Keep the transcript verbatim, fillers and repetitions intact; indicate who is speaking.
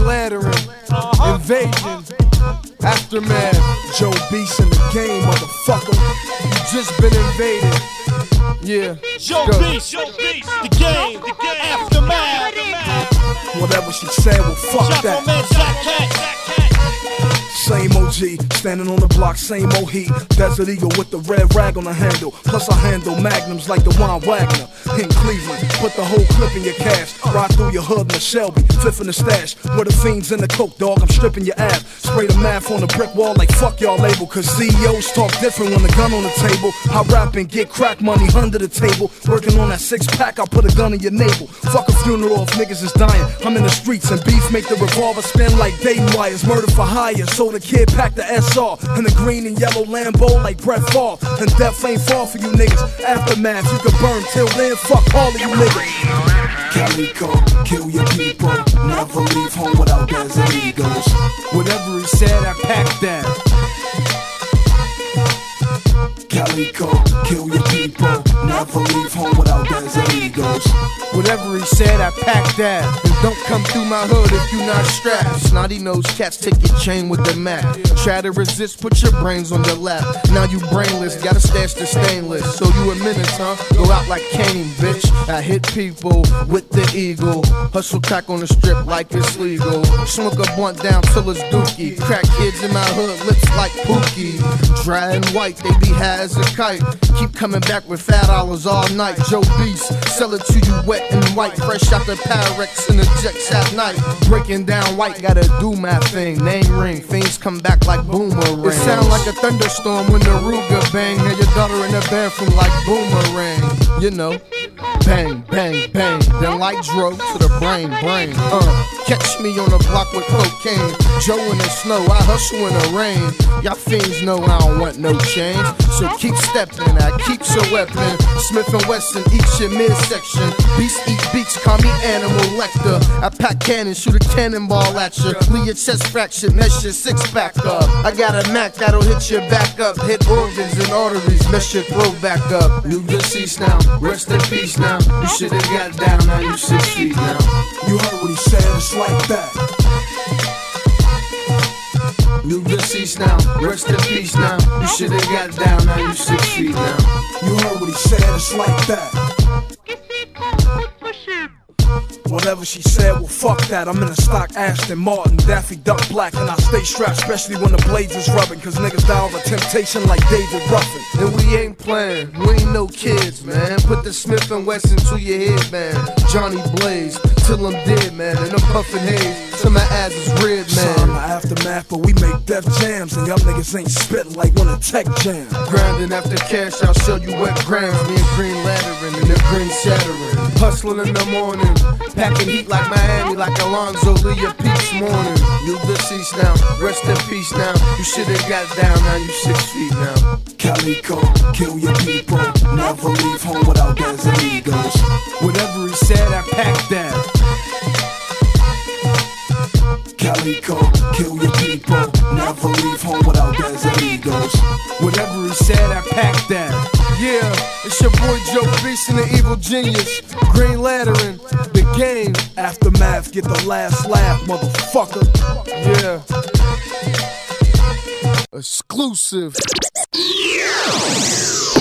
Speaker 1: Lateran, Invasion, Aftermath.
Speaker 2: Joe Beast in the game, motherfucker.
Speaker 1: You just been invaded. Yeah.
Speaker 3: Joe Beast, Joe Beast, the game, the game, Aftermath.
Speaker 2: Whatever she said, well, fuck
Speaker 3: Shot
Speaker 2: that.
Speaker 3: my man, Zach Cat, Zach Cat.
Speaker 2: Same O G, standing on the block, same old heat. Desert Eagle with the red rag on the handle. Plus I handle magnums like the Juan Wagner. In Cleveland, put the whole clip in your cash. Ride through your hood in the Shelby, fifth in the stash. Where the fiends in the coke, dog, I'm stripping your ass. Spray the math on the brick wall like fuck y'all label. Cause C E Os talk different when the gun on the table. I rap and get crack money under the table. Working on that six pack, I put a gun in your navel. Fuck a funeral if niggas is dying. I'm in the streets and beef make the revolver spin like Dayton wires. Murder for hire, so the kid packed the S R. And the green and yellow Lambo like Brett Favre. And death ain't far for you niggas. Aftermath, you can burn till then, fuck all of you niggas.
Speaker 4: Calico, kill your people. Never leave home without Desert Eagles.
Speaker 1: Whatever he said, I packed that.
Speaker 4: Calico, kill your people. Never leave home without Desert Eagles.
Speaker 1: Whatever he said, I packed that. And don't come through my hood if you not strapped. Snotty nose cats, take your chain with the Mac. Try to resist, put your brains on your lap. Now you brainless, gotta stash the stainless. So you a menace, huh? Go out like Kane, bitch. I hit people with the eagle. Hustle crack on the strip like it's legal. Smoke a blunt down till it's dookie. Crack kids in my hood, lips like Pookie. Dry and white, they be high as a kite. Keep coming back with fat dollars all night. Joe Beast, sell it to you wet and white. Fresh out the Pyrex in the jets at night. Breaking down white, gotta do my thing. Name ring, things come back like boomerang. It sound like a thunderstorm when the Ruger bang. Had your daughter in the bathroom like boomerang. You know, bang, bang, bang. Then like drove to the brain, brain. Uh, catch me on the block with cocaine. Joe in the snow, I hustle in the rain. Y'all fiends know I don't want no change. So keep stepping, I keep your weapon. Smith and Wesson, each your midsection. Beast eat beats, call me Animal Lecter. I pack cannons, shoot a cannonball at you. Leave your chest fractured, mess your six pack up. I got a Mac that'll hit your back up. Hit organs and arteries, mess your throat back up.
Speaker 4: New deceased now, rest in peace now. You should've got down, now you six feet now.
Speaker 2: You heard what he said, it's like that.
Speaker 4: New deceased now, rest in peace now. You should've got down, now you six feet now.
Speaker 2: You heard what he said, it's like that. Whatever she said, well fuck that. I'm in a stock Aston Martin, Daffy Duck Black. And I stay strapped, especially when the blades is rubbing. Cause niggas die over temptation like David Ruffin.
Speaker 1: And we ain't playing, we ain't no kids, man. Put the Smith and Wesson to your head, man. Johnny Blaze, till I'm dead, man. And I'm puffin' haze, till my ass is red, man.
Speaker 2: Sorry, my Aftermath, but we make death jams. And y'all niggas ain't spittin' like when a tech jam.
Speaker 1: Grinding after cash, I'll show you wet grams. Me and Green Lateran and the Green Shattering. Hustling in the morning, packing heat like Miami, like Alonzo Lee, your peace morning. New deceased now, rest in peace now. You should've got down, now you six feet now.
Speaker 4: Calico, kill your people. Never leave home without Desert Eagles.
Speaker 1: Whatever he said, I packed that.
Speaker 4: Calico, kill your people. Never leave home without Desert Eagles.
Speaker 1: Whatever he said, I packed that. Yeah, it's your boy Joe Beast and the Evil Genius. Green Lateran, the game.
Speaker 2: Aftermath, get the last laugh, motherfucker.
Speaker 1: Yeah. Exclusive.